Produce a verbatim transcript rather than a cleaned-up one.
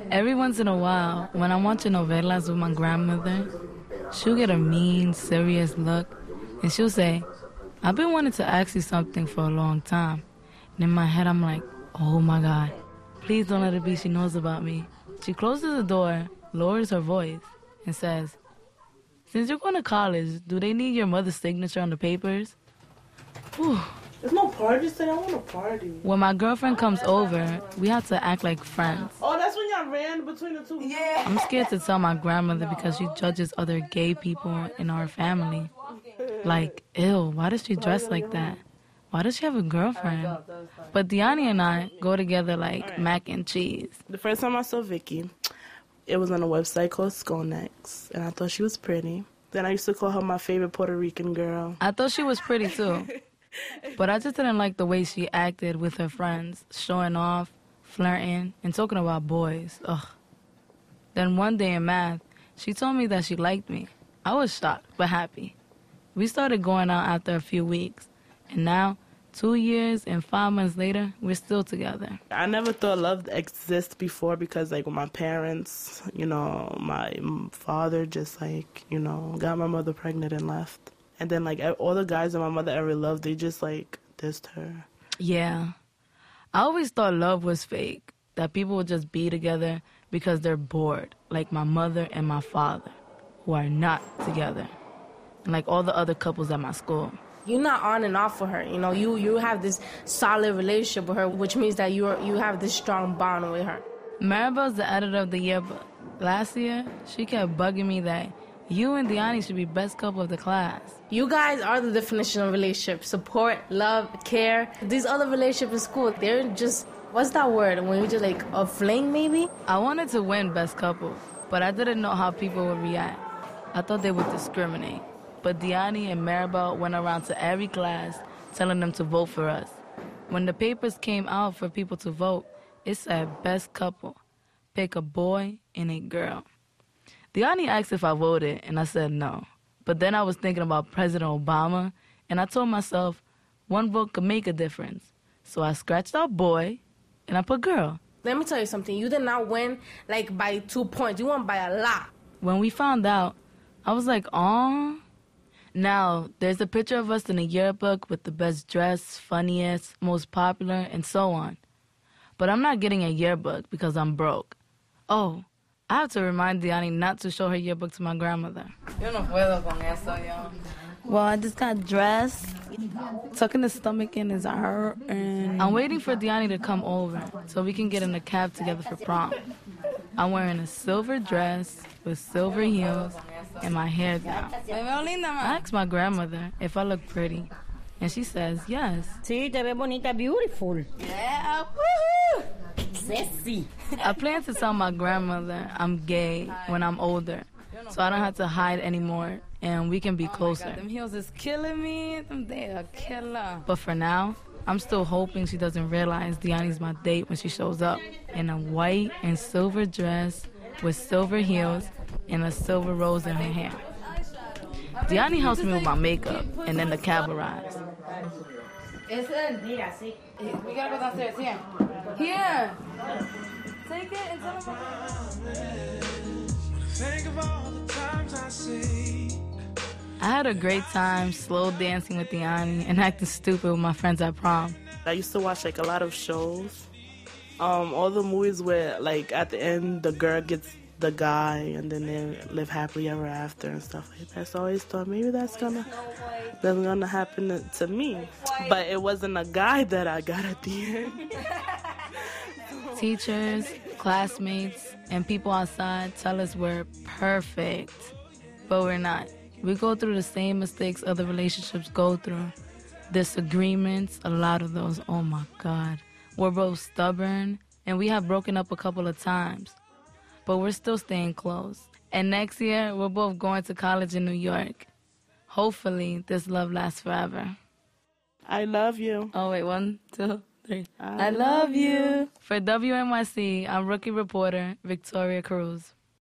Every once in a while, when I'm watching novelas with my grandmother, she'll get a mean, serious look, and she'll say, I've been wanting to ask you something for a long time. And in my head, I'm like, oh my God, please don't let it be she knows about me. She closes the door, lowers her voice, and says, since you're going to college, do they need your mother's signature on the papers? Whew. There's no party today. I want a party. When my girlfriend comes over, we have to act like friends. Oh, that's when y'all ran between the two? Yeah. I'm scared to tell my grandmother because she judges other gay people in our family. Like, ew, why does she dress like that? Why does she have a girlfriend? But Diani and I go together like right. mac and cheese. The first time I saw Vicky, it was on a website called Skonex, and I thought she was pretty. Then I used to call her my favorite Puerto Rican girl. I thought she was pretty too. But I just didn't like the way she acted with her friends, showing off, flirting, and talking about boys. Ugh. Then one day in math, she told me that she liked me. I was shocked, but happy. We started going out after a few weeks, and now, two years and five months later, we're still together. I never thought love existed before because, like, with my parents, you know, my father just, like, you know, got my mother pregnant and left. And then, like, all the guys that my mother ever loved, they just, like, dissed her. Yeah. I always thought love was fake, that people would just be together because they're bored, like my mother and my father, who are not together, and like all the other couples at my school. You're not on and off with her, you know. You you have this solid relationship with her, which means that you are you have this strong bond with her. Maribel's the editor of the yearbook. Last year, she kept bugging me that you and Diani should be best couple of the class. You guys are the definition of relationship. Support, love, care. These other relationships in school, they're just, what's that word? When you just like a fling, maybe? I wanted to win best couple, but I didn't know how people would react. I thought they would discriminate. But Diani and Maribel went around to every class telling them to vote for us. When the papers came out for people to vote, it said best couple. Pick a boy and a girl. Diani asked if I voted, and I said no. But then I was thinking about President Obama, and I told myself one vote could make a difference. So I scratched out boy, and I put girl. Let me tell you something. You did not win, like, by two points. You won by a lot. When we found out, I was like, aw. Now, there's a picture of us in a yearbook with the best dress, funniest, most popular, and so on. But I'm not getting a yearbook because I'm broke. Oh, I have to remind Diani not to show her yearbook to my grandmother. Yo no puedo con eso, yo. Well, I just got dressed. Tucking the stomach in is hurting. I'm waiting for Diani to come over so we can get in a cab together for prom. I'm wearing a silver dress with silver heels and my hair down. I asked my grandmother if I look pretty, and she says yes. Sí, te ve bonita, beautiful. Yeah, woohoo! Sexy. I plan to tell my grandmother I'm gay when I'm older, so I don't have to hide anymore, and we can be closer. Oh my God, them heels is killing me. They are killer. But for now, I'm still hoping she doesn't realize Diani's my date when she shows up in a white and silver dress with silver heels and a silver rose in her hair. Diani helps me with my makeup, and then the cab arrives. We gotta go downstairs, here. Here! Take it and tell them. Think of all the times I see. I had a great time slow dancing with Diani and acting stupid with my friends at prom. I used to watch, like, a lot of shows. Um, all the movies where, like, at the end, the girl gets the guy and then they live happily ever after and stuff like that. So I always thought maybe that's gonna that's gonna happen to me. But it wasn't a guy that I got at the end. Teachers, classmates, and people outside tell us we're perfect, but we're not. We go through the same mistakes other relationships go through. Disagreements, a lot of those, oh my God. We're both stubborn, and we have broken up a couple of times. But we're still staying close. And next year, we're both going to college in New York. Hopefully, this love lasts forever. I love you. Oh, wait, one, two, three. I, I love you. For W N Y C, I'm rookie reporter Victoria Cruz.